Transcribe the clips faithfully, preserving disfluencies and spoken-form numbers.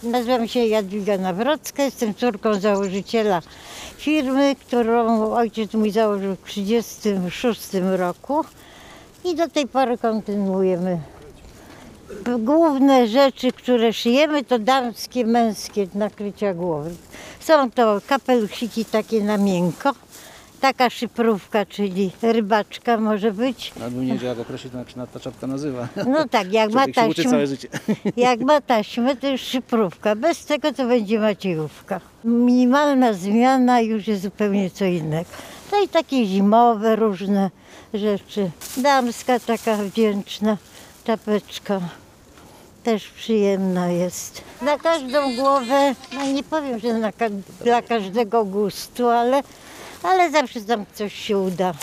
Nazywam się Jadwiga Nawrocka, jestem córką założyciela firmy, którą ojciec mój założył w tysiąc dziewięćset trzydziestym szóstym roku i do tej pory kontynuujemy. Główne rzeczy, które szyjemy, to damskie, męskie nakrycia głowy. Są to kapelusiki takie na miękko, taka szyprówka, czyli rybaczka może być. Ale bym nie wiedział, jak określić, jak się ta czapka nazywa. No tak, jak ma Człowiek się uczy taśmę, całe życie. jak ma taśmę, to już szyprówka. Bez tego to będzie maciejówka. Minimalna zmiana już jest zupełnie co innego. No i takie zimowe różne rzeczy. Damska taka wdzięczna czapeczka. Też przyjemna jest. Na każdą głowę, no nie powiem, że na, dla każdego gustu, ale, ale zawsze tam coś się uda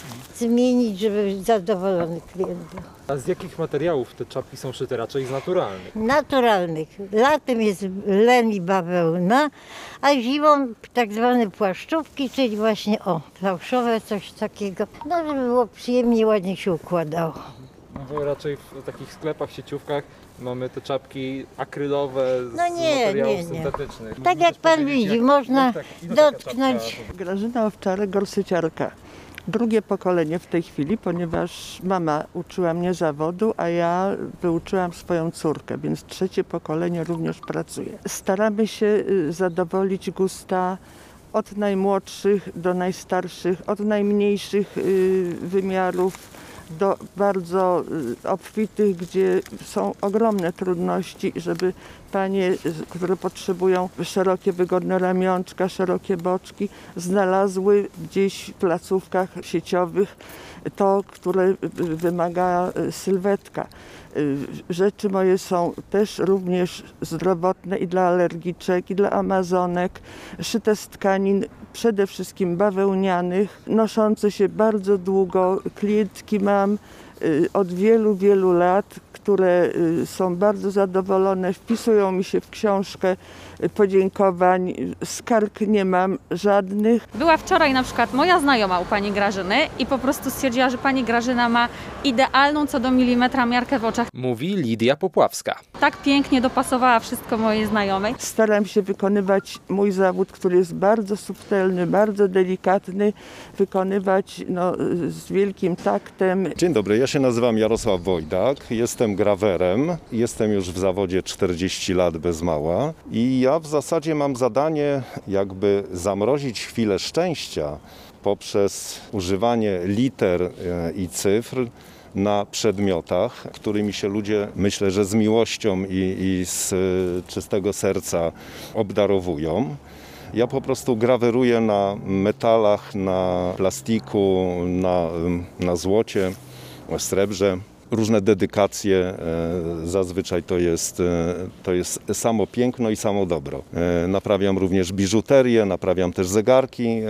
zmienić, żeby być zadowolony klient był. A z jakich materiałów te czapki są szyte? Raczej z naturalnych. Naturalnych. Latem jest len i bawełna, a zimą tak zwane płaszczówki, czyli właśnie o, fałszowe, coś takiego. No, żeby było przyjemnie, ładnie się układało. No bo raczej w takich sklepach, sieciówkach mamy te czapki akrylowe z No nie, materiałów nie, nie. syntetycznych. Tak Mógłby jak też pan powiedzieć, widzi, jak- można jak tak- ile taka dotknąć. czapka- Grażyna Owczarek, gorsyciarka. Drugie pokolenie w tej chwili, ponieważ mama uczyła mnie zawodu, a ja wyuczyłam swoją córkę, więc trzecie pokolenie również pracuje. Staramy się y, zadowolić gusta od najmłodszych do najstarszych, od najmniejszych y, wymiarów do bardzo y, obfitych, gdzie są ogromne trudności, żeby panie, y, które potrzebują szerokie, wygodne ramionczka, szerokie boczki, znalazły gdzieś w placówkach sieciowych to, które y, wymaga y, sylwetka. Y, Rzeczy moje są też również zdrowotne i dla alergiczek, i dla amazonek, szyte z tkanin przede wszystkim bawełnianych, noszące się bardzo długo. Klientki mam y, od wielu, wielu lat, które y, są bardzo zadowolone, wpisują mi się w książkę y, podziękowań, skarg nie mam żadnych. Była wczoraj na przykład moja znajoma u pani Grażyny i po prostu stwierdziła, że pani Grażyna ma idealną co do milimetra miarkę w oczach. Mówi Lidia Popławska. Tak pięknie dopasowała wszystko mojej znajomej. Staram się wykonywać mój zawód, który jest bardzo subtelny, bardzo delikatny, wykonywać no, z wielkim taktem. Dzień dobry, ja się nazywam Jarosław Wojdak, jestem grawerem, jestem już w zawodzie czterdzieści lat bez mała i ja w zasadzie mam zadanie jakby zamrozić chwilę szczęścia poprzez używanie liter e, i cyfr na przedmiotach, którymi się ludzie, myślę, że z miłością i, i z e, czystego serca obdarowują. Ja po prostu graweruję na metalach, na plastiku, na, na złocie, na srebrze. Różne dedykacje, e, zazwyczaj to jest, e, to jest samo piękno i samo dobro. E, naprawiam również biżuterię, naprawiam też zegarki. E,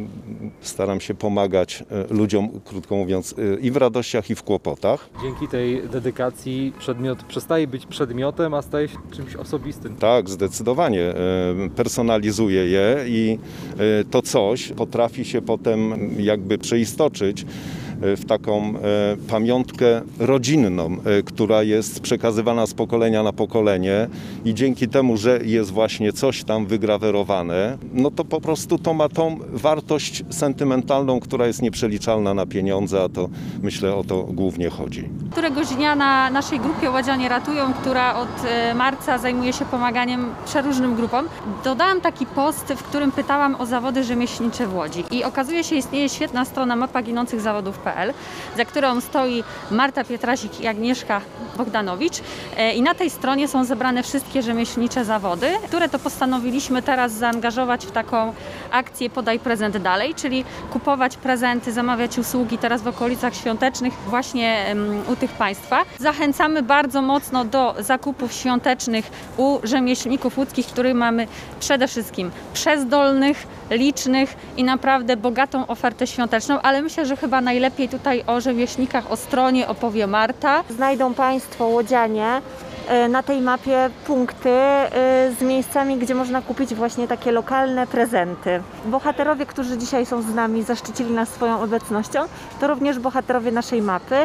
staram się pomagać e, ludziom, krótko mówiąc, e, i w radościach, i w kłopotach. Dzięki tej dedykacji przedmiot przestaje być przedmiotem, a staje się czymś osobistym. Tak, zdecydowanie. E, personalizuję je i e, to coś potrafi się potem jakby przeistoczyć w taką e, pamiątkę rodzinną, e, która jest przekazywana z pokolenia na pokolenie i dzięki temu, że jest właśnie coś tam wygrawerowane, no to po prostu to ma tą wartość sentymentalną, która jest nieprzeliczalna na pieniądze, a to myślę o to głównie chodzi. Któregoś dnia na naszej grupie Ładzianie Ratują, która od e, marca zajmuje się pomaganiem przeróżnym grupom, dodałam taki post, w którym pytałam o zawody rzemieślnicze w Łodzi. I okazuje się, istnieje świetna strona mapa ginących zawodów kropka pe el, za którą stoi Marta Pietrasik i Agnieszka Bogdanowicz. E, I na tej stronie są zebrane wszystkie rzemieślnicze zawody, które to postanowiliśmy teraz zaangażować w taką akcję Podaj prezent dalej, czyli kupować prezenty, zamawiać usługi teraz w okolicach świątecznych właśnie um, u tych Państwa. Zachęcamy bardzo mocno do zakupów świątecznych u rzemieślników łódzkich, których mamy przede wszystkim przezdolnych, licznych i naprawdę bogatą ofertę świąteczną, ale myślę, że chyba najlepiej tutaj o rzemieślnikach, o stronie opowie Marta. Znajdą Państwo, łodzianie, na tej mapie punkty z miejscami, gdzie można kupić właśnie takie lokalne prezenty. Bohaterowie, którzy dzisiaj są z nami, zaszczycili nas swoją obecnością, to również bohaterowie naszej mapy.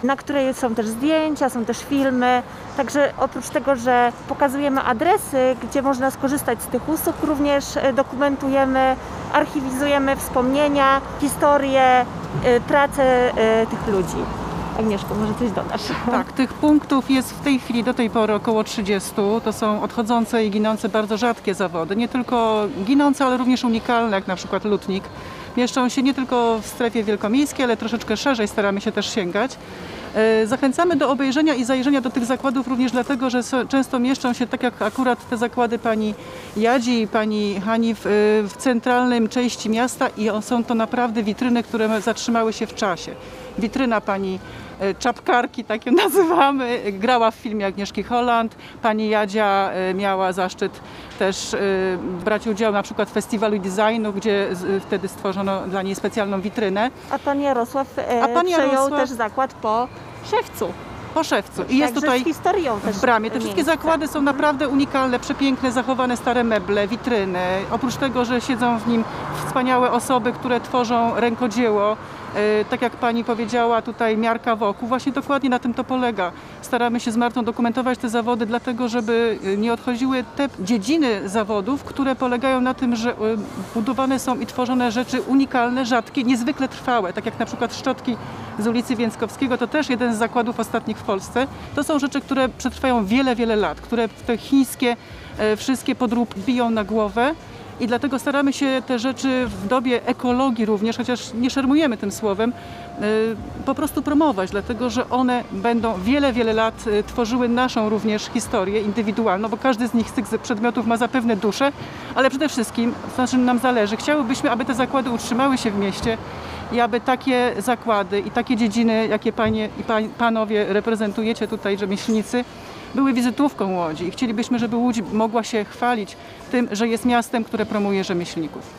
na której są też zdjęcia, są też filmy. Także oprócz tego, że pokazujemy adresy, gdzie można skorzystać z tych usług, również dokumentujemy, archiwizujemy wspomnienia, historie, pracę tych ludzi. Agnieszko, może coś dodasz? Tak, tych punktów jest w tej chwili do tej pory około trzydziestu. To są odchodzące i ginące bardzo rzadkie zawody. Nie tylko ginące, ale również unikalne, jak na przykład lutnik. Mieszczą się nie tylko w strefie wielkomiejskiej, ale troszeczkę szerzej staramy się też sięgać. Zachęcamy do obejrzenia i zajrzenia do tych zakładów również dlatego, że często mieszczą się, tak jak akurat te zakłady pani Jadzi i pani Hani w, w centralnej części miasta i są to naprawdę witryny, które zatrzymały się w czasie. Witryna pani Czapkarki, tak ją nazywamy, grała w filmie Agnieszki Holland. Pani Jadzia miała zaszczyt też brać udział na przykład w festiwalu designu, gdzie wtedy stworzono dla niej specjalną witrynę. A pan Jarosław A pan przejął Jarosław... też zakład po Szewcu. Po Szewcu. I jest Także tutaj z historią też w bramie. Te wszystkie miejsce. zakłady są naprawdę unikalne, przepiękne, zachowane stare meble, witryny. Oprócz tego, że siedzą w nim wspaniałe osoby, które tworzą rękodzieło. Tak jak pani powiedziała, tutaj miarka wokół, właśnie dokładnie na tym to polega. Staramy się z Martą dokumentować te zawody, dlatego żeby nie odchodziły te dziedziny zawodów, które polegają na tym, że budowane są i tworzone rzeczy unikalne, rzadkie, niezwykle trwałe, tak jak na przykład szczotki z ulicy Więckowskiego, to też jeden z zakładów ostatnich w Polsce. To są rzeczy, które przetrwają wiele, wiele lat, które te chińskie wszystkie podróbki biją na głowę. I dlatego staramy się te rzeczy w dobie ekologii również, chociaż nie szermujemy tym słowem, po prostu promować, dlatego że one będą wiele, wiele lat tworzyły naszą również historię indywidualną, bo każdy z nich, z tych przedmiotów ma zapewne duszę, ale przede wszystkim, na czym nam zależy, chciałybyśmy, aby te zakłady utrzymały się w mieście i aby takie zakłady i takie dziedziny, jakie panie i pan, panowie reprezentujecie tutaj, rzemieślnicy, były wizytówką Łodzi i chcielibyśmy, żeby Łódź mogła się chwalić tym, że jest miastem, które promuje rzemieślników.